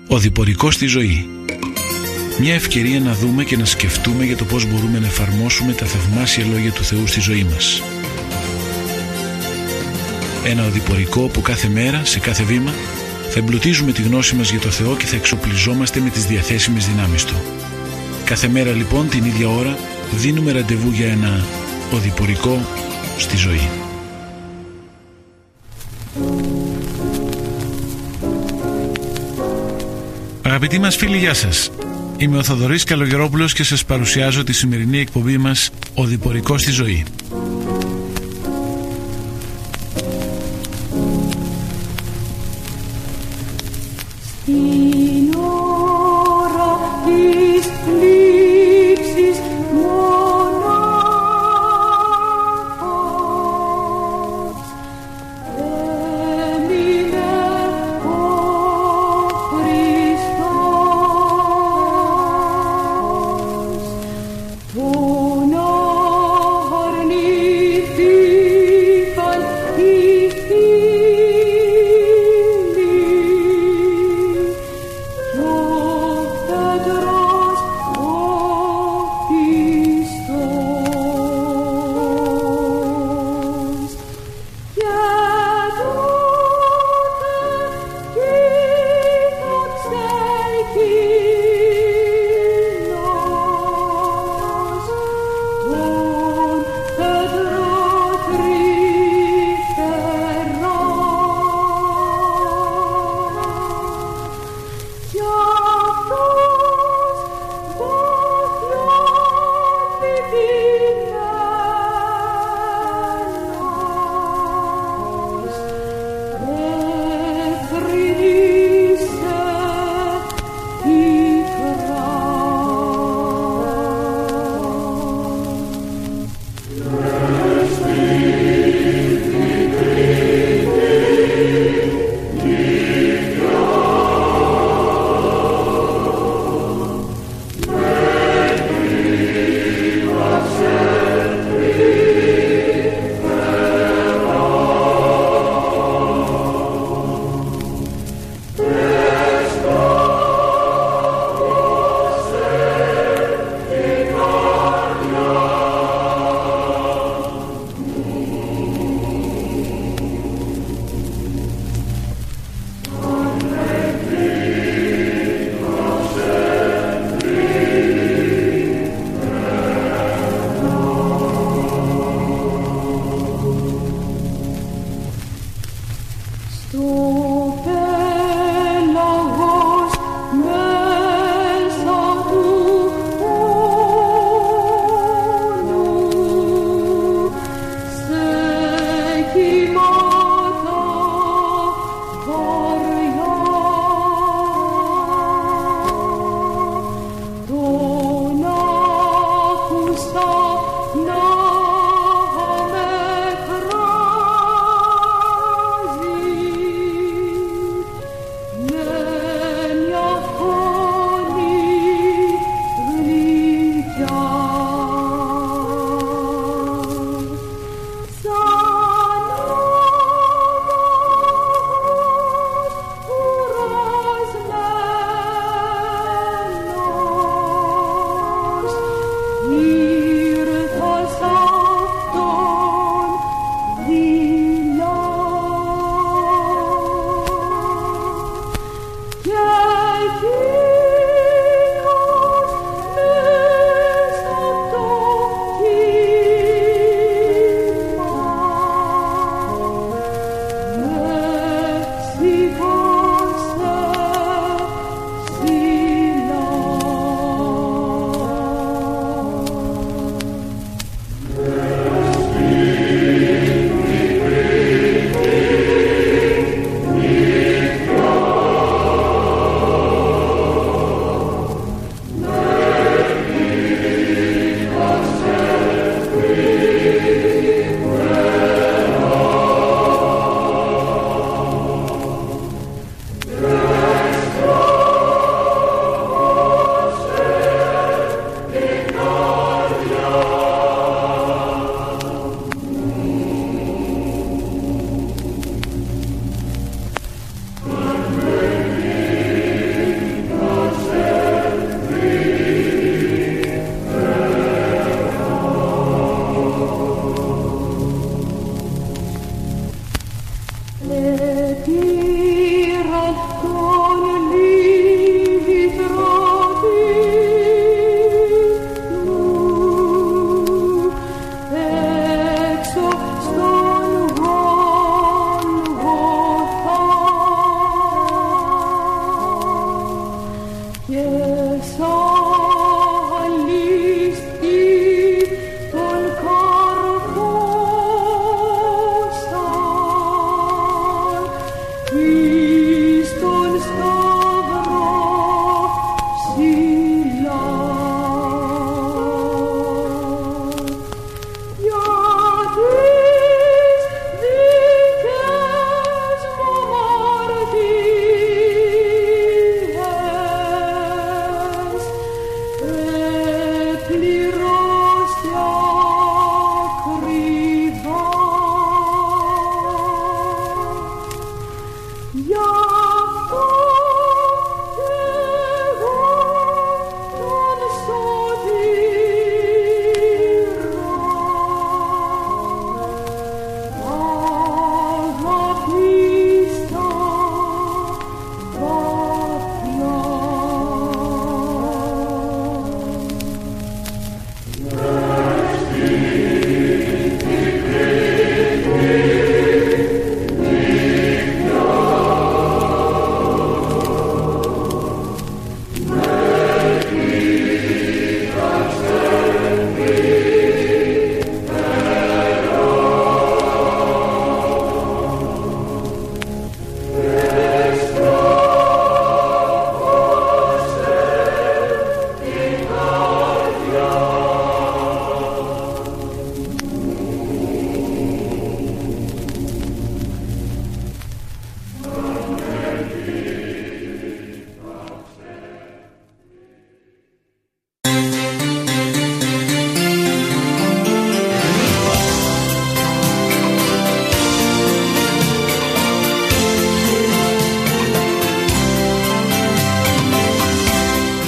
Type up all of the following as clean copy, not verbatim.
Οδηπορικό στη ζωή. Μια ευκαιρία να δούμε και να σκεφτούμε για το πώς μπορούμε να εφαρμόσουμε τα θαυμάσια λόγια του Θεού στη ζωή μας. Ένα οδηπορικό που κάθε μέρα, σε κάθε βήμα, θα εμπλουτίζουμε τη γνώση μας για το Θεό και θα εξοπλιζόμαστε με τις διαθέσιμες δυνάμεις Του. Κάθε μέρα λοιπόν την ίδια ώρα δίνουμε ραντεβού για ένα οδηπορικό στη ζωή. Αγαπητοί μας φίλοι, γεια σας. Είμαι ο Θοδωρής Καλογερόπουλος και σας παρουσιάζω τη σημερινή εκπομπή μας «Οδηπορικό στη ζωή».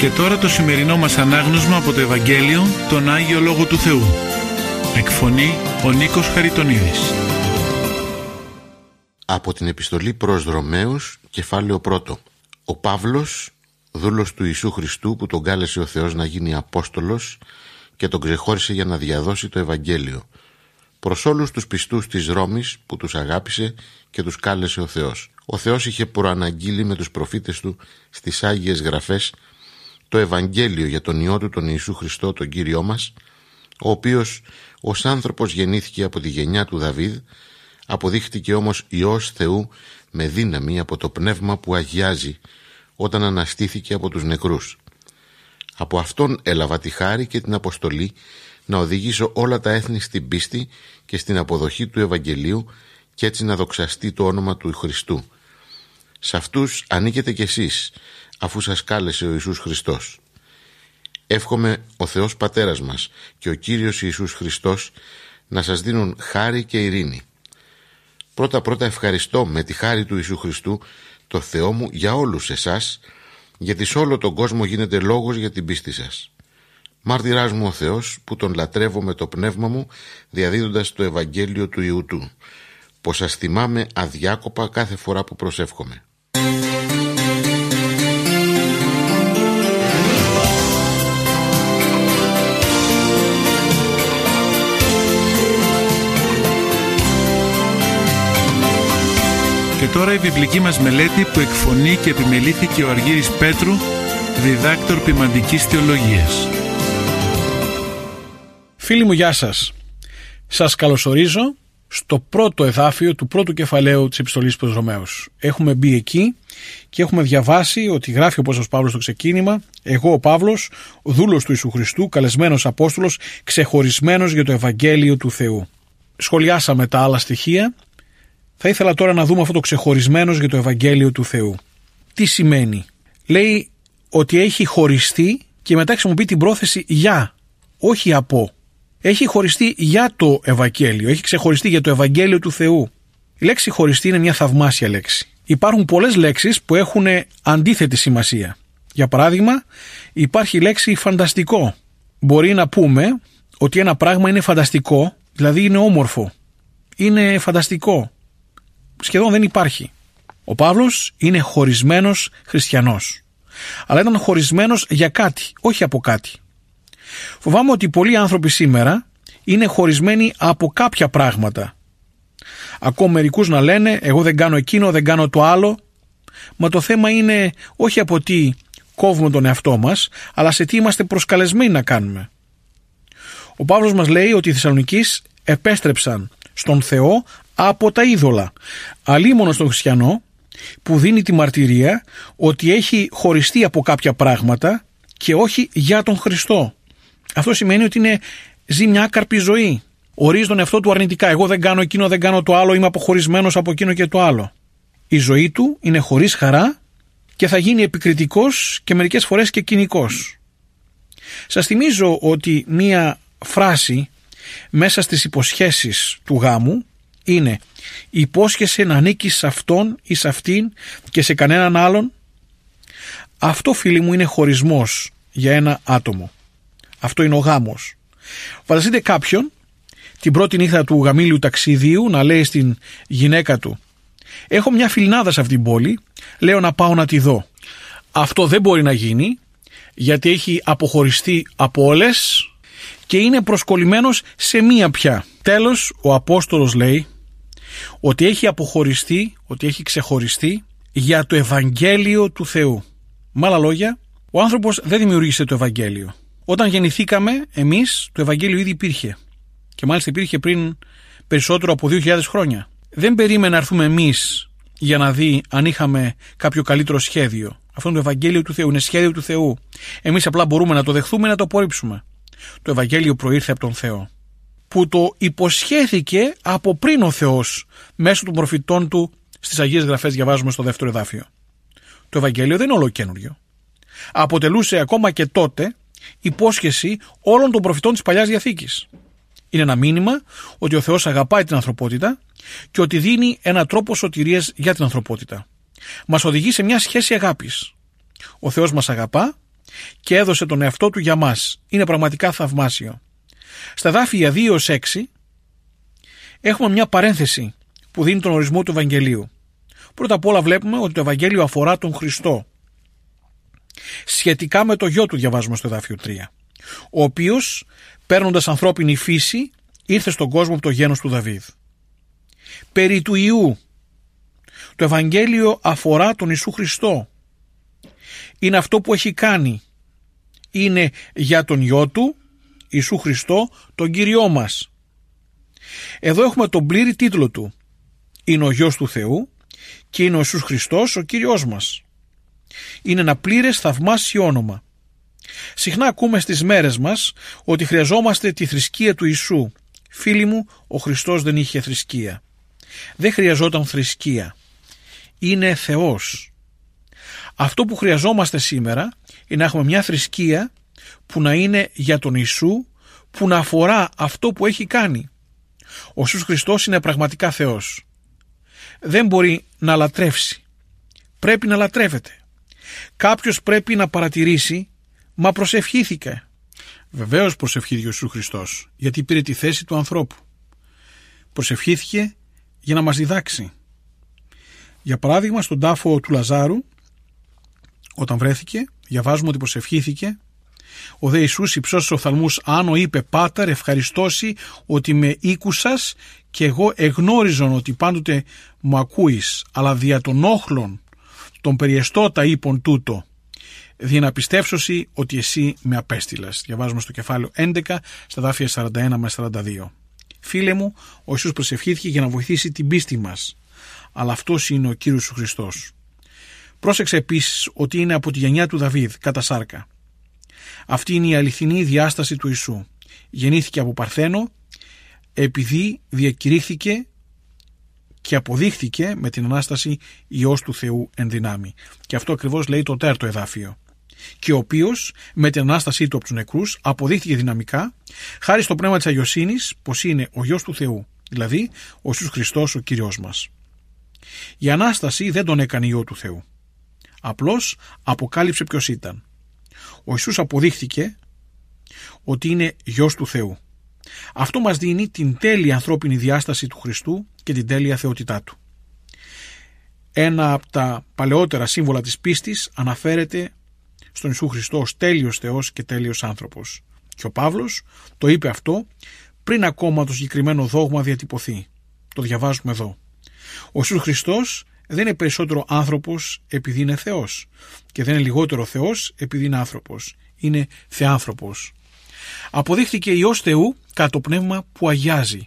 Και τώρα το σημερινό μας ανάγνωσμα από το Ευαγγέλιο, τον Άγιο Λόγο του Θεού. Εκφωνεί ο Νίκος Χαριτονίδης. Από την επιστολή προς Ρωμαίους, κεφάλαιο 1. Ο Παύλος, δούλος του Ιησού Χριστού, που τον κάλεσε ο Θεός να γίνει Απόστολος και τον ξεχώρισε για να διαδώσει το Ευαγγέλιο, προς όλους τους πιστούς της Ρώμης που τους αγάπησε και τους κάλεσε ο Θεός. Ο Θεός είχε προαναγγείλει με τους προφήτες του στις Άγιες Γραφές το Ευαγγέλιο για τον Υιό του τον Ιησού Χριστό, τον Κύριό μας, ο οποίος ως άνθρωπος γεννήθηκε από τη γενιά του Δαβίδ, αποδείχτηκε όμως Υιός Θεού με δύναμη από το Πνεύμα που αγιάζει, όταν αναστήθηκε από τους νεκρούς. Από Αυτόν έλαβα τη χάρη και την αποστολή να οδηγήσω όλα τα έθνη στην πίστη και στην αποδοχή του Ευαγγελίου και έτσι να δοξαστεί το όνομα του Χριστού. Σε αυτούς ανήκετε κι εσείς, αφού σας κάλεσε ο Ιησούς Χριστός. Εύχομαι ο Θεός Πατέρας μας και ο Κύριος Ιησούς Χριστός να σας δίνουν χάρη και ειρήνη. Πρώτα ευχαριστώ με τη χάρη του Ιησού Χριστού το Θεό μου για όλους εσάς, γιατί σε όλο τον κόσμο γίνεται λόγος για την πίστη σας. Μάρτυράς μου ο Θεός, που τον λατρεύω με το πνεύμα μου, διαδίδοντας το Ευαγγέλιο του Υιού Του, πως σας θυμάμαι αδιάκοπα κάθε φορά που προσεύχομαι. Και τώρα η βιβλική μας μελέτη που εκφωνεί και επιμελήθηκε ο Αργύρης Πέτρου, διδάκτορ ποιμαντικής θεολογίας. Φίλοι μου, γεια σας. Σας καλωσορίζω στο πρώτο εδάφιο του πρώτου κεφαλαίου της επιστολής προς Ρωμαίους. Έχουμε μπει εκεί και έχουμε διαβάσει ότι γράφει ο Απόστολος Παύλος στο ξεκίνημα: εγώ ο Παύλος, δούλος του Ιησού Χριστού, καλεσμένος Απόστολος, ξεχωρισμένος για το Ευαγγέλιο του Θεού. Σχολιάσαμε τα άλλα στοιχεία. Θα ήθελα τώρα να δούμε αυτό το ξεχωρισμένος για το Ευαγγέλιο του Θεού. Τι σημαίνει? Λέει ότι έχει χωριστεί και μετά χρησιμοποιεί την πρόθεση για, όχι από. Έχει χωριστεί για το Ευαγγέλιο, έχει ξεχωριστεί για το Ευαγγέλιο του Θεού. Η λέξη χωριστεί είναι μια θαυμάσια λέξη. Υπάρχουν πολλές λέξεις που έχουν αντίθετη σημασία. Για παράδειγμα, υπάρχει η λέξη φανταστικό. Μπορεί να πούμε ότι ένα πράγμα είναι φανταστικό, δηλαδή είναι όμορφο. Είναι φανταστικό. Σχεδόν δεν υπάρχει. Ο Παύλος είναι χωρισμένος χριστιανός. Αλλά ήταν χωρισμένος για κάτι, όχι από κάτι. Φοβάμαι ότι πολλοί άνθρωποι σήμερα είναι χωρισμένοι από κάποια πράγματα. Ακόμα μερικούς να λένε: εγώ δεν κάνω εκείνο, δεν κάνω το άλλο. Μα το θέμα είναι όχι από τι κόβουμε τον εαυτό μας, αλλά σε τι είμαστε προσκαλεσμένοι να κάνουμε. Ο Παύλος μας λέει ότι οι Θεσσαλονικείς επέστρεψαν στον Θεό από τα είδωλα, αλίμονο στον χριστιανό που δίνει τη μαρτυρία ότι έχει χωριστεί από κάποια πράγματα και όχι για τον Χριστό. Αυτό σημαίνει ότι ζει μια άκαρπη ζωή. Ορίζει τον εαυτό του αρνητικά. Εγώ δεν κάνω εκείνο, δεν κάνω το άλλο, είμαι αποχωρισμένος από εκείνο και το άλλο. Η ζωή του είναι χωρίς χαρά και θα γίνει επικριτικός και μερικές φορές και κοινικός. Σας θυμίζω ότι μία φράση μέσα στις υποσχέσεις του γάμου είναι: υπόσχεσαι να ανήκεις σε αυτόν ή σε αυτήν και σε κανέναν άλλον. Αυτό, φίλοι μου, είναι χωρισμός για ένα άτομο. Αυτό είναι ο γάμος. Φανταστείτε κάποιον την πρώτη νύχτα του γαμήλιου ταξιδίου να λέει στην γυναίκα του: έχω μια φιλνάδα σε αυτήν την πόλη, λέω να πάω να τη δω. Αυτό δεν μπορεί να γίνει, γιατί έχει αποχωριστεί από όλες και είναι προσκολλημένος σε μία πια. Τέλος, ο Απόστολος λέει ότι έχει αποχωριστεί, ότι έχει ξεχωριστεί για το Ευαγγέλιο του Θεού. Με άλλα λόγια, ο άνθρωπος δεν δημιούργησε το Ευαγγέλιο. Όταν γεννηθήκαμε εμείς, το Ευαγγέλιο ήδη υπήρχε. Και μάλιστα υπήρχε πριν περισσότερο από 2.000 χρόνια. Δεν περίμενε να έρθουμε εμείς για να δει αν είχαμε κάποιο καλύτερο σχέδιο. Αυτό είναι το Ευαγγέλιο του Θεού, είναι σχέδιο του Θεού. Εμείς απλά μπορούμε να το δεχθούμε ή να το απορρίψουμε. Το Ευαγγέλιο προήρθε από τον Θεό, που το υποσχέθηκε από πριν ο Θεός μέσω των προφητών του. Στις Αγίες Γραφές διαβάζουμε στο δεύτερο εδάφιο. Το Ευαγγέλιο δεν είναι ολοκαίνουργιο. Αποτελούσε ακόμα και τότε υπόσχεση όλων των προφητών της Παλιάς Διαθήκης. Είναι ένα μήνυμα ότι ο Θεός αγαπάει την ανθρωπότητα και ότι δίνει έναν τρόπο σωτηρίας για την ανθρωπότητα. Μας οδηγεί σε μια σχέση αγάπης. Ο Θεός μας αγαπά και έδωσε τον εαυτό του για μας. Είναι πραγματικά θαυμάσιο. Στα εδάφια 2-6 έχουμε μια παρένθεση που δίνει τον ορισμό του Ευαγγελίου. Πρώτα απ' όλα βλέπουμε ότι το Ευαγγέλιο αφορά τον Χριστό. Σχετικά με το γιο του διαβάζουμε στο εδάφιο 3, ο οποίος παίρνοντας ανθρώπινη φύση ήρθε στον κόσμο από το γένος του Δαβίδ. Περί του Ιού. Το Ευαγγέλιο αφορά τον Ιησού Χριστό. Είναι αυτό που έχει κάνει. Είναι για τον γιο του, Ιησού Χριστό, τον Κύριό μας. Εδώ έχουμε τον πλήρη τίτλο του. Είναι ο γιος του Θεού και είναι ο Ιησούς Χριστός ο Κύριός μας. Είναι ένα πλήρες θαυμάσιο όνομα. Συχνά ακούμε στις μέρες μας ότι χρειαζόμαστε τη θρησκεία του Ιησού. Φίλοι μου, ο Χριστός δεν είχε θρησκεία. Δεν χρειαζόταν θρησκεία. Είναι Θεός. Αυτό που χρειαζόμαστε σήμερα είναι να έχουμε μια θρησκεία που να είναι για τον Ιησού, που να αφορά αυτό που έχει κάνει. Ο Ιησούς Χριστός είναι πραγματικά Θεός. Δεν μπορεί να λατρεύσει. Πρέπει να λατρεύεται. Κάποιος πρέπει να παρατηρήσει, μα προσευχήθηκε. Βεβαίως προσευχήθηκε ο Ιησούς Χριστός, γιατί πήρε τη θέση του ανθρώπου. Προσευχήθηκε για να μας διδάξει. Για παράδειγμα, στον τάφο του Λαζάρου, όταν βρέθηκε, διαβάζουμε ότι προσευχήθηκε. Ο δε Ιησούς υψώσας οφθαλμούς άνω είπε: Πάτερ, ευχαριστώσει ότι με ήκουσας και εγώ εγνώριζον ότι πάντοτε μου ακούεις, αλλά δια των όχλων τον περιεστώτα είπων τούτο, δια να πιστεύσωση ότι εσύ με απέστειλας. Διαβάζουμε στο κεφάλαιο 11, στα δάφια 41 με 42. Φίλε μου, ο Ιησούς προσευχήθηκε για να βοηθήσει την πίστη μας, αλλά αυτός είναι ο Κύριος ο Χριστός. Πρόσεξε επίσης ότι είναι από τη γενιά του Δαβίδ, κατά σάρκα. Αυτή είναι η αληθινή διάσταση του Ιησού. Γεννήθηκε από Παρθένο επειδή διακηρύχθηκε και αποδείχθηκε με την Ανάσταση Υιός του Θεού εν δυνάμει. Και αυτό ακριβώς λέει το τέρτο εδάφιο. Και ο οποίος με την Ανάστασή του από τους νεκρούς αποδείχθηκε δυναμικά χάρη στο πνεύμα της αγιοσύνης πως είναι ο Υιός του Θεού, δηλαδή ο Ιησούς Χριστός ο Κύριος μας. Η Ανάσταση δεν τον έκανε Υιό του Θεού. Απλώς αποκάλυψε ποιος ήταν. Ο Ιησούς αποδείχθηκε ότι είναι Υιός του Θεού. Αυτό μας δίνει την τέλεια ανθρώπινη διάσταση του Χριστού και την τέλεια θεότητά του. Ένα από τα παλαιότερα σύμβολα της πίστης αναφέρεται στον Ιησού Χριστό ως τέλειος Θεός και τέλειος άνθρωπος. Και ο Παύλος το είπε αυτό πριν ακόμα το συγκεκριμένο δόγμα διατυπωθεί. Το διαβάζουμε εδώ. Ο Ιησούς Χριστός δεν είναι περισσότερο άνθρωπος επειδή είναι Θεός και δεν είναι λιγότερο Θεός επειδή είναι άνθρωπος. Είναι θεάνθρωπος. Αποδείχθηκε Υιός Θεού κατά το πνεύμα που αγιάζει.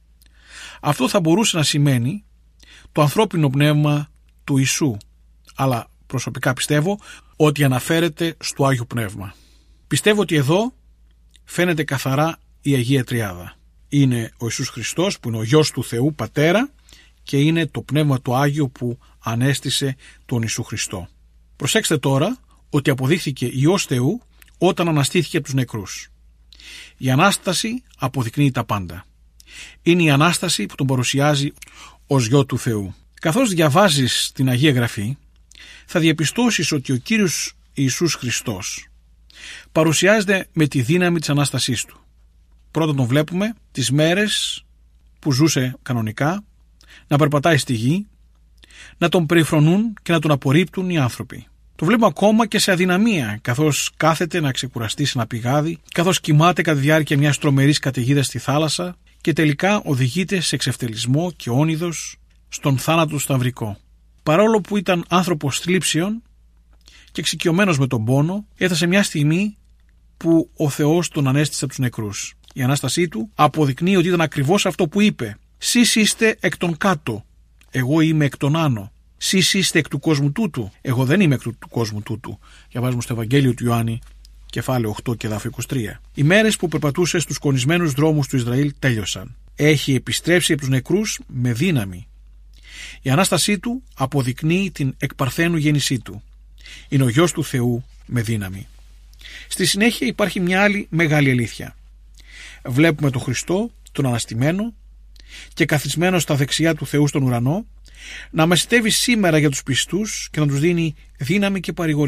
Αυτό θα μπορούσε να σημαίνει το ανθρώπινο πνεύμα του Ιησού, αλλά προσωπικά πιστεύω ότι αναφέρεται στο Άγιο Πνεύμα. Πιστεύω ότι εδώ φαίνεται καθαρά η Αγία Τριάδα. Είναι ο Ιησούς Χριστός που είναι ο Γιος του Θεού Πατέρα και είναι το Πνεύμα του Άγιο που ανέστησε τον Ιησού Χριστό. Προσέξτε τώρα ότι αποδείχθηκε Υιός Θεού όταν αναστήθηκε από τους νεκρούς. Η Ανάσταση αποδεικνύει τα πάντα. Είναι η Ανάσταση που τον παρουσιάζει ως Γιο του Θεού. Καθώς διαβάζεις την Αγία Γραφή, θα διαπιστώσεις ότι ο Κύριος Ιησούς Χριστός παρουσιάζεται με τη δύναμη της Ανάστασής του. Πρώτα τον βλέπουμε τις μέρες που ζούσε κανονικά, να περπατάει στη γη, να τον περιφρονούν και να τον απορρίπτουν οι άνθρωποι. Το βλέπουμε ακόμα και σε αδυναμία, καθώς κάθεται να ξεκουραστεί σε ένα πηγάδι, καθώς κοιμάται κατά τη διάρκεια μιας τρομερής καταιγίδας στη θάλασσα και τελικά οδηγείται σε εξευτελισμό και όνειδος στον θάνατο σταυρικό. Παρόλο που ήταν άνθρωπος θλίψεων και εξοικειωμένος με τον πόνο, έφτασε μια στιγμή που ο Θεός τον ανέστησε από τους νεκρούς. Η Ανάστασή του αποδεικνύει ότι ήταν ακριβώς αυτό που είπε. Σεις είστε εκ των κάτω, εγώ είμαι εκ των άνω. Σεις είστε εκ του κόσμου τούτου, εγώ δεν είμαι εκ του κόσμου τούτου. Διαβάζουμε στο Ευαγγέλιο του Ιωάννη, κεφάλαιο 8 και εδάφιο 23. Οι μέρες που περπατούσε στους κονισμένους δρόμους του Ισραήλ τέλειωσαν. Έχει επιστρέψει από τους νεκρούς με δύναμη. Η Ανάστασή του αποδεικνύει την εκπαρθένου γέννησή του. Είναι ο Γιος του Θεού με δύναμη. Στη συνέχεια υπάρχει μια άλλη μεγάλη αλήθεια. Βλέπουμε τον Χριστό, τον αναστημένο και καθισμένο στα δεξιά του Θεού στον ουρανό, να μεσητεύει σήμερα για τους πιστούς και να τους δίνει δύναμη και παρηγοριά.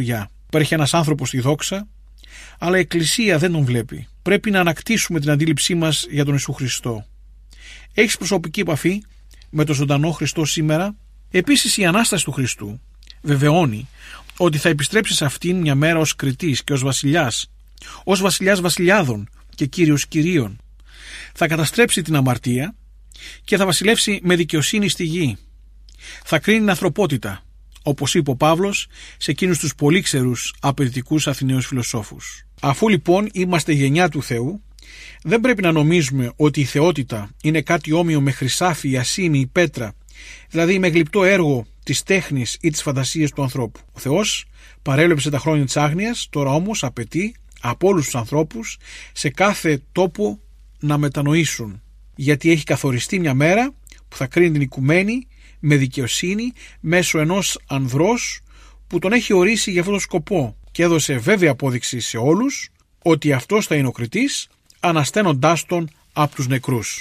Υπάρχει ένας άνθρωπος στη δόξα, αλλά η Εκκλησία δεν τον βλέπει. Πρέπει να ανακτήσουμε την αντίληψή μας για τον Ιησού Χριστό. Έχεις προσωπική επαφή με τον ζωντανό Χριστό σήμερα? Επίσης, η Ανάσταση του Χριστού βεβαιώνει ότι θα επιστρέψει σε αυτήν μια μέρα ως κριτής και ως βασιλιάς βασιλιάδων και κύριος κυρίων. Θα καταστρέψει την αμαρτία και θα βασιλεύσει με δικαιοσύνη στη γη. Θα κρίνει την ανθρωπότητα, όπως είπε ο Παύλος σε εκείνους τους πολύ ξερούς απαιτητικούς Αθηναίους φιλοσόφους. Αφού λοιπόν είμαστε γενιά του Θεού, δεν πρέπει να νομίζουμε ότι η θεότητα είναι κάτι όμοιο με χρυσάφι, ασήμι ή πέτρα, δηλαδή με γλυπτό έργο της τέχνης ή της φαντασίας του ανθρώπου. Ο Θεός παρέλειψε τα χρόνια της άγνοιας, τώρα όμως απαιτεί από όλους τους ανθρώπους σε κάθε τόπο να μετανοήσουν, γιατί έχει καθοριστεί μια μέρα που θα κρίνει την οικουμένη με δικαιοσύνη μέσω ενός ανδρός που τον έχει ορίσει για αυτόν τον σκοπό και έδωσε βέβαια απόδειξη σε όλους ότι αυτός θα είναι ο κριτής, ανασταίνοντάς τον από τους νεκρούς.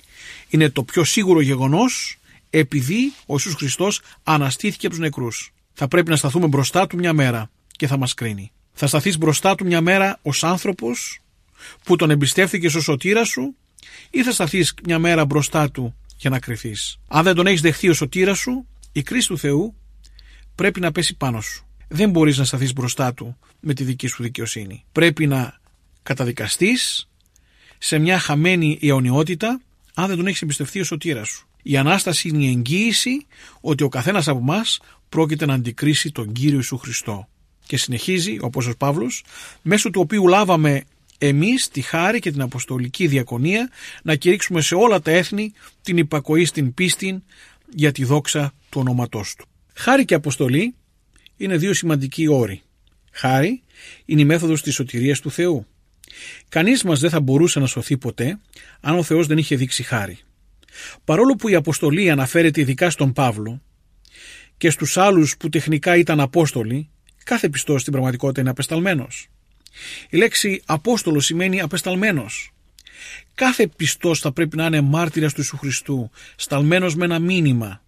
Είναι το πιο σίγουρο γεγονός, επειδή ο Ιησούς Χριστός αναστήθηκε από τους νεκρούς. Θα πρέπει να σταθούμε μπροστά του μια μέρα και θα μας κρίνει. Θα σταθείς μπροστά του μια μέρα ως άνθρωπος που τον εμπιστεύτηκες ως σωτήρα σου, ή θα σταθείς μια μέρα μπροστά του για να κριθείς? Αν δεν τον έχεις δεχθεί ως σωτήρα σου, η κρίση του Θεού πρέπει να πέσει πάνω σου. Δεν μπορείς να σταθείς μπροστά του με τη δική σου δικαιοσύνη. Πρέπει να καταδικαστείς σε μια χαμένη αιωνιότητα αν δεν τον έχεις εμπιστευτεί ως σωτήρα σου. Η Ανάσταση είναι η εγγύηση ότι ο καθένας από εμάς πρόκειται να αντικρίσει τον Κύριο Ιησού Χριστό. Και συνεχίζει ο Απόστολος Παύλος, μέσω του οποίου λάβαμε εμείς τη χάρη και την αποστολική διακονία να κηρύξουμε σε όλα τα έθνη την υπακοή στην πίστη για τη δόξα του ονόματός του. Χάρη και αποστολή είναι δύο σημαντικοί όροι. Χάρη είναι η μέθοδος της σωτηρίας του Θεού. Κανείς μας δεν θα μπορούσε να σωθεί ποτέ αν ο Θεός δεν είχε δείξει χάρη. Παρόλο που η αποστολή αναφέρεται ειδικά στον Παύλο και στους άλλους που τεχνικά ήταν απόστολοι, κάθε πιστός στην πραγματικότητα είναι απεσταλμένος. Η λέξη απόστολος σημαίνει απεσταλμένος. Κάθε πιστός θα πρέπει να είναι μάρτυρας του Ιησού Χριστού, σταλμένος με ένα μήνυμα.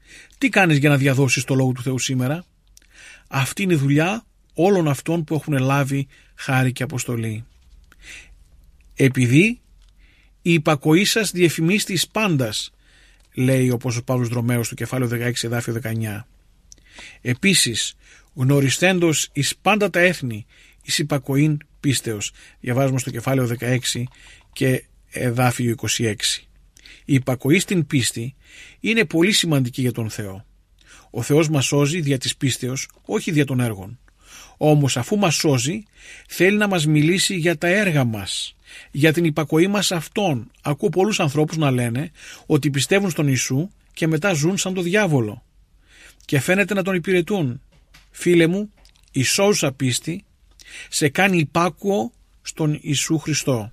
Τι κάνεις για να διαδώσεις το Λόγο του Θεού σήμερα? Αυτή είναι η δουλειά όλων αυτών που έχουν λάβει χάρη και αποστολή. Επειδή η υπακοή σας διεφημίστη εις πάντας, λέει ο Απόστολος Παύλος Ρωμαίους του κεφάλαιο 16 εδάφιο 19. Επίσης, γνωριστέντος εις πάντα τα έθνη, εις υπακοήν πίστεως. Διαβάζουμε στο κεφάλαιο 16 και εδάφιο 26. Η υπακοή στην πίστη είναι πολύ σημαντική για τον Θεό. Ο Θεός μας σώζει δια της πίστεως, όχι δια των έργων. Όμως αφού μας σώζει, θέλει να μας μιλήσει για τα έργα μας, για την υπακοή μας αυτόν. Ακούω πολλούς ανθρώπους να λένε ότι πιστεύουν στον Ιησού και μετά ζουν σαν το διάβολο και φαίνεται να τον υπηρετούν. Φίλε μου, η σώουσα πίστη σε κάνει υπάκουο στον Ιησού Χριστό.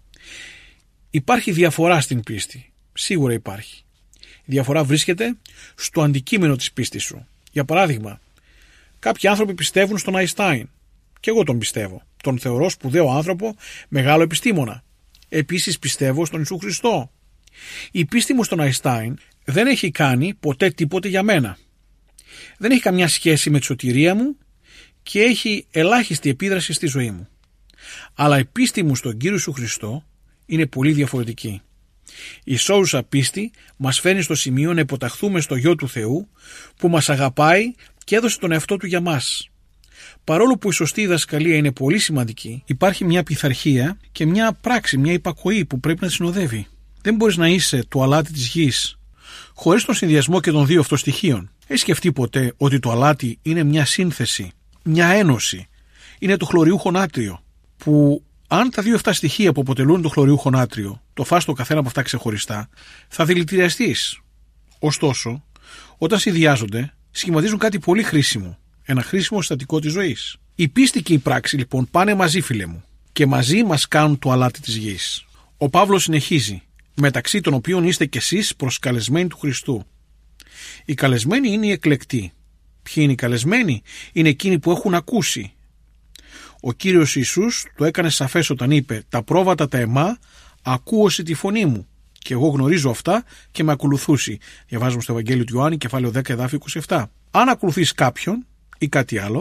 Υπάρχει διαφορά στην πίστη. Σίγουρα υπάρχει. Η διαφορά βρίσκεται στο αντικείμενο της πίστης σου. Για παράδειγμα, κάποιοι άνθρωποι πιστεύουν στον Αϊνστάιν. Και εγώ τον πιστεύω. Τον θεωρώ σπουδαίο άνθρωπο, μεγάλο επιστήμονα. Επίσης πιστεύω στον Ιησού Χριστό. Η πίστη μου στον Αϊνστάιν δεν έχει κάνει ποτέ τίποτε για μένα. Δεν έχει καμιά σχέση με τη σωτηρία μου και έχει ελάχιστη επίδραση στη ζωή μου. Αλλά η πίστη μου στον Κύριο Ιησού Χριστό είναι πολύ διαφορετική. Η σώουσα πίστη μας φέρνει στο σημείο να υποταχθούμε στο Γιο του Θεού που μας αγαπάει και έδωσε τον εαυτό του για μας. Παρόλο που η σωστή διδασκαλία είναι πολύ σημαντική, υπάρχει μια πειθαρχία και μια πράξη, μια υπακοή που πρέπει να τη συνοδεύει. Δεν μπορείς να είσαι το αλάτι της γης χωρίς τον συνδυασμό και των δύο αυτών στοιχείων. Έχεις σκεφτεί ποτέ ότι το αλάτι είναι μια σύνθεση, μια ένωση? Είναι το χλωριούχο νάτριο, που αν τα δύο αυτά στοιχεία που αποτελούν το χλωριούχο νάτριο το φας το καθένα από αυτά ξεχωριστά, θα δηλητηριαστείς. Ωστόσο, όταν συνδυάζονται, σχηματίζουν κάτι πολύ χρήσιμο. Ένα χρήσιμο συστατικό της ζωής. Η πίστη και η πράξη λοιπόν πάνε μαζί, φίλε μου, και μαζί μας κάνουν το αλάτι της γης. Ο Παύλος συνεχίζει, μεταξύ των οποίων είστε κι εσείς προσκαλεσμένοι του Χριστού. Οι καλεσμένοι είναι οι εκλεκτοί. Ποιοι είναι οι καλεσμένοι? Είναι εκείνοι που έχουν ακούσει. Ο Κύριος Ιησούς το έκανε σαφές όταν είπε «Τα πρόβατα τα εμά ακούωσε τη φωνή μου και εγώ γνωρίζω αυτά και με ακολουθούσι». Διαβάζουμε στο Ευαγγέλιο του Ιωάννη κεφάλαιο 10 εδάφιο 27. Αν ακολουθείς κάποιον ή κάτι άλλο,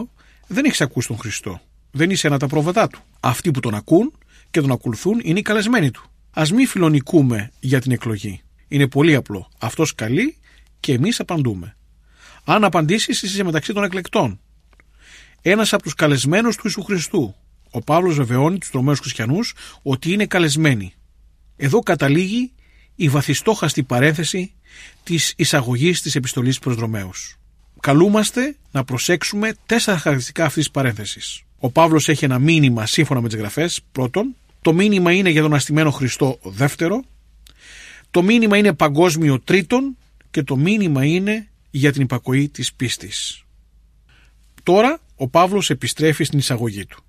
δεν έχεις ακούσει τον Χριστό. Δεν είσαι ένα τα πρόβατά του. Αυτοί που τον ακούν και τον ακολουθούν είναι οι καλεσμένοι του. Ας μην φιλονικούμε για την εκλογή. Είναι πολύ απλό. Αυτός καλεί και εμείς απαντούμε. Αν απαντήσεις, είσαι μεταξύ των εκλεκτών. Ένας από τους καλεσμένους του Ιησού Χριστού. Ο Παύλος βεβαιώνει τους Ρωμαίους χριστιανούς ότι είναι καλεσμένοι. Εδώ καταλήγει η βαθιστόχαστη παρένθεση της εισαγωγής της επιστολής προς Ρωμαίους. Καλούμαστε να προσέξουμε 4 χαρακτηριστικά αυτής της παρένθεσης. Ο Παύλος έχει ένα μήνυμα σύμφωνα με τις γραφές. Πρώτον, το μήνυμα είναι για τον αστημένο Χριστό. Δεύτερο, το μήνυμα είναι παγκόσμιο. Τρίτον, και το μήνυμα είναι για την υπακοή της πίστης. Τώρα ο Παύλος επιστρέφει στην εισαγωγή του.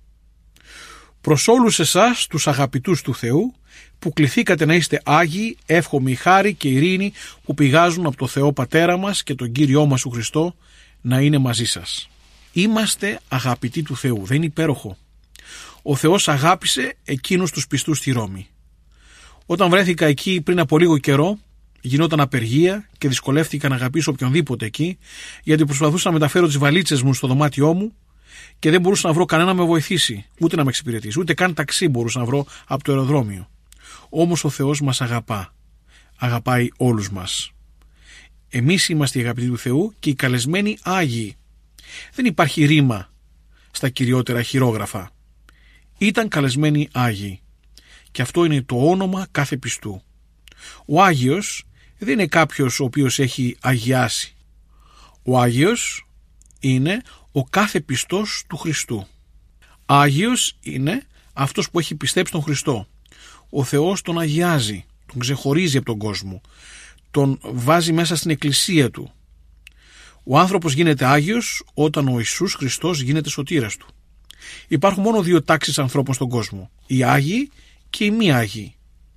Προς όλους εσάς τους αγαπητούς του Θεού που κληθήκατε να είστε άγιοι, εύχομαι η χάρη και η ειρήνη που πηγάζουν από το Θεό Πατέρα μας και τον Κύριό μας ο Χριστό να είναι μαζί σας. Είμαστε αγαπητοί του Θεού, δεν είναι υπέροχο? Ο Θεός αγάπησε εκείνους τους πιστούς στη Ρώμη. Όταν βρέθηκα εκεί πριν από λίγο καιρό, γινόταν απεργία και δυσκολεύτηκα να αγαπήσω οποιονδήποτε εκεί, γιατί προσπαθούσα να μεταφέρω τις βαλίτσες μου στο δωμάτιό μου και δεν μπορούσα να βρω κανένα να με βοηθήσει, ούτε να με εξυπηρετήσει, ούτε καν ταξί μπορούσα να βρω από το αεροδρόμιο. Όμως ο Θεός μας αγαπά. Αγαπάει όλους μας. Εμείς είμαστε οι αγαπητοί του Θεού και οι καλεσμένοι Άγιοι. Δεν υπάρχει ρήμα στα κυριότερα χειρόγραφα. Ήταν καλεσμένοι Άγιοι. Και αυτό είναι το όνομα κάθε πιστού. Ο Άγιος δεν είναι κάποιος ο οποίος έχει αγιάσει. Ο Άγιος είναι ο κάθε πιστός του Χριστού. Άγιος είναι αυτός που έχει πιστέψει τον Χριστό. Ο Θεός τον αγιάζει, τον ξεχωρίζει από τον κόσμο, τον βάζει μέσα στην εκκλησία του. Ο άνθρωπος γίνεται Άγιος όταν ο Ιησούς Χριστός γίνεται σωτήρας του. Υπάρχουν μόνο 2 τάξεις ανθρώπων στον κόσμο, οι Άγιοι και οι μη Άγιοι.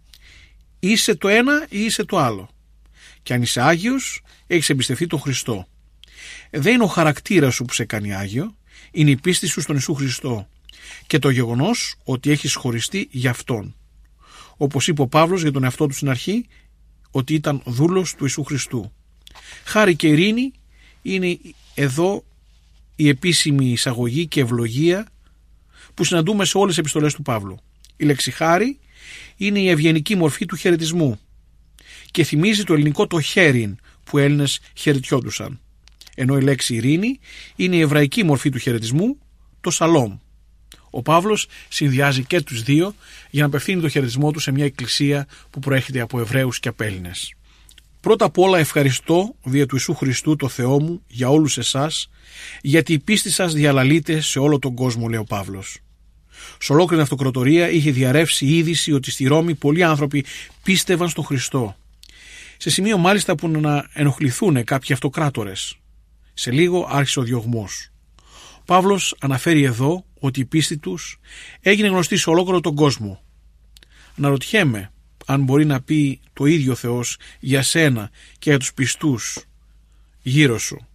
Είσαι το ένα ή είσαι το άλλο. Και αν είσαι Άγιος, έχεις εμπιστευτεί τον Χριστό. Δεν είναι ο χαρακτήρας σου που σε κάνει Άγιο, είναι η πίστη σου στον Ιησού Χριστό και το γεγονός ότι έχεις χωριστεί για Αυτόν. Όπως είπε ο Παύλος για τον εαυτό του στην αρχή, ότι ήταν δούλος του Ιησού Χριστού. Χάρη και ειρήνη είναι εδώ η επίσημη εισαγωγή και ευλογία που συναντούμε σε όλες τις επιστολές του Παύλου. Η λέξη χάρη είναι η ευγενική μορφή του χαιρετισμού και θυμίζει το ελληνικό το χέριν που οι Έλληνες χαιρετιόντουσαν. Ενώ η λέξη ειρήνη είναι η εβραϊκή μορφή του χαιρετισμού, το σαλόμ. Ο Παύλος συνδυάζει και τους δύο για να απευθύνει το χαιρετισμό του σε μια εκκλησία που προέρχεται από Εβραίους και από Έλληνες. Πρώτα απ' όλα ευχαριστώ δια του Ιησού Χριστού το Θεό μου για όλους εσάς, γιατί η πίστη σας διαλαλείται σε όλο τον κόσμο, λέει ο Παύλος. Σε ολόκληρη αυτοκρατορία είχε διαρρεύσει η είδηση ότι στη Ρώμη πολλοί άνθρωποι πίστευαν στον Χριστό. Σε σημείο μάλιστα που να ενοχληθούν κάποιοι αυτοκράτορες. Σε λίγο άρχισε ο διωγμός. Ο Παύλος αναφέρει εδώ ότι η πίστη τους έγινε γνωστή σε ολόκληρο τον κόσμο. Αναρωτιέμαι αν μπορεί να πει το ίδιο ο Θεός για σένα και για τους πιστούς γύρω σου.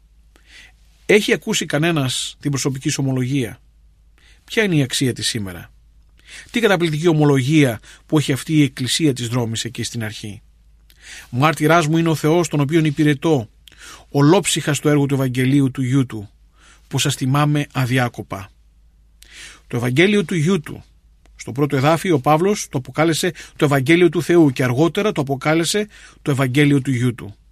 Έχει ακούσει κανένας την προσωπική σου ομολογία? Ποια είναι η αξία της σήμερα? Τι καταπληκτική ομολογία που έχει αυτή η εκκλησία της Ρώμης εκεί στην αρχή. Μάρτυράς μου είναι ο Θεός τον οποίον υπηρετώ, ολόψυχα στο έργο του Ευαγγελίου του Γιού Του, που σας τιμάμε αδιάκοπα. Το Ευαγγέλιο του Γιού Του, στο πρώτο εδάφιο ο Παύλος το αποκάλεσε το Ευαγγέλιο του Θεού και αργότερα το αποκάλεσε το Ευαγγέλιο του Γιού Του.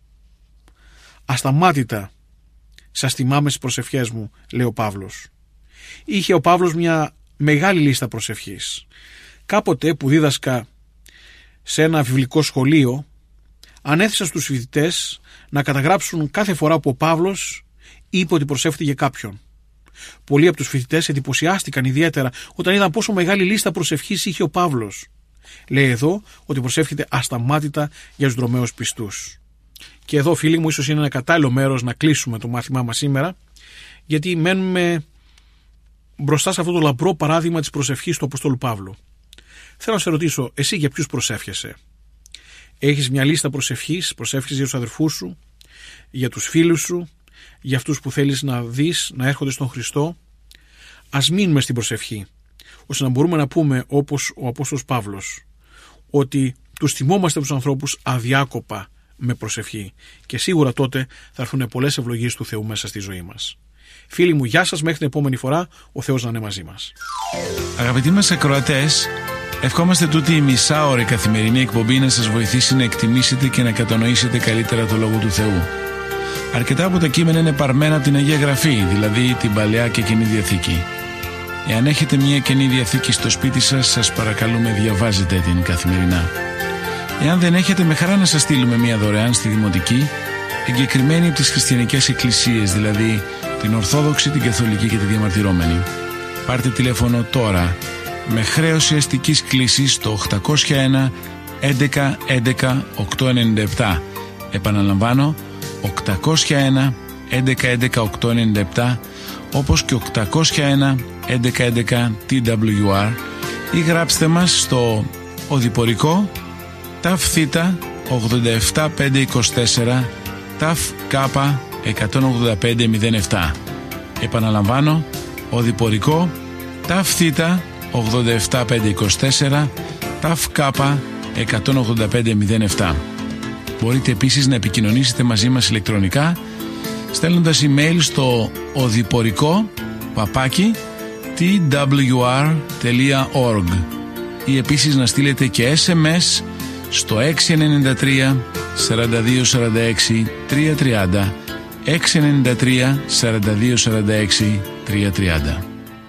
Ασταμάτητα σας τιμάμε στις προσευχές μου, λέει ο Παύλος. Είχε ο Παύλος μια μεγάλη λίστα προσευχής. Κάποτε που δίδασκα σε ένα βιβλικό σχολείο, ανέθεσα στους φοιτητές να καταγράψουν κάθε φορά που ο Παύλος είπε ότι προσεύχεται για κάποιον. Πολλοί από τους φοιτητές εντυπωσιάστηκαν ιδιαίτερα όταν είδαν πόσο μεγάλη λίστα προσευχής είχε ο Παύλος. Λέει εδώ ότι προσεύχεται ασταμάτητα για τους Ρωμαίους πιστούς. Και εδώ, φίλοι μου, ίσως είναι ένα κατάλληλο μέρος να κλείσουμε το μάθημά μας σήμερα, γιατί μένουμε μπροστά σε αυτό το λαμπρό παράδειγμα της προσευχής του Αποστόλου Παύλου. Θέλω να σε ρωτήσω, εσύ για ποιους προσεύχεσαι? Έχεις μια λίστα προσευχής, προσεύχεις για τους αδερφούς σου, για τους φίλους σου, για αυτούς που θέλεις να δεις να έρχονται στον Χριστό? Ας μείνουμε στην προσευχή, ώστε να μπορούμε να πούμε όπως ο Απόστολος Παύλος, ότι τους θυμόμαστε τους ανθρώπους αδιάκοπα με προσευχή και σίγουρα τότε θα έρθουν πολλές ευλογίες του Θεού μέσα στη ζωή μας. Φίλοι μου, γεια σας, μέχρι την επόμενη φορά, ο Θεός να είναι μαζί μας. Αγαπητοί μας ακροατές, ευχόμαστε τούτη η μισάωρη καθημερινή εκπομπή να σας βοηθήσει να εκτιμήσετε και να κατανοήσετε καλύτερα το Λόγο του Θεού. Αρκετά από τα κείμενα είναι παρμένα από την Αγία Γραφή, δηλαδή την Παλαιά και Καινή Διαθήκη. Εάν έχετε μια Καινή Διαθήκη στο σπίτι σας, σας παρακαλούμε διαβάζετε την καθημερινά. Εάν δεν έχετε, με χαρά να σας στείλουμε μια δωρεάν στη Δημοτική, εγκεκριμένη από τις χριστιανικές εκκλησίες, δηλαδή την Ορθόδοξη, την Καθολική και τη Διαμαρτυρόμενη. Πάρτε τηλέφωνο τώρα με χρέωση αστικής κλήσης στο 801 11 11 897. Επαναλαμβάνω, 801 11 11 897, όπως και 801 11 11 TWR, ή γράψτε μας στο οδηπορικό ΤΑΦ Θ 87524 ΤΑΦ Κ 18507. Επαναλαμβάνω, οδηπορικό ΤΑΦ Θ 87524 ΤΑΦ Κ 18507. Μπορείτε επίσης να επικοινωνήσετε μαζί μας ηλεκτρονικά στέλνοντας email στο οδηπορικό@twr.org ή επίσης να στείλετε και SMS στο 693 42 46 330, 693 42 46 330.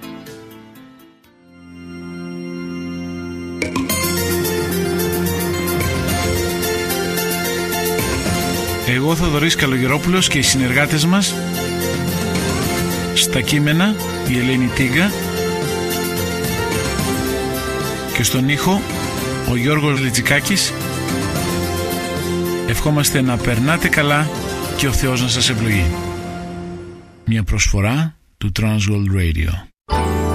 Εγώ, Θοδωρής Καλογερόπουλος, και οι συνεργάτες μας στα κείμενα, η Ελένη Τίγκα, και στον ήχο ο Γιώργος Λιτζικάκης, ευχόμαστε να περνάτε καλά και ο Θεός να σας ευλογεί. Μια προσφορά του Transworld Radio.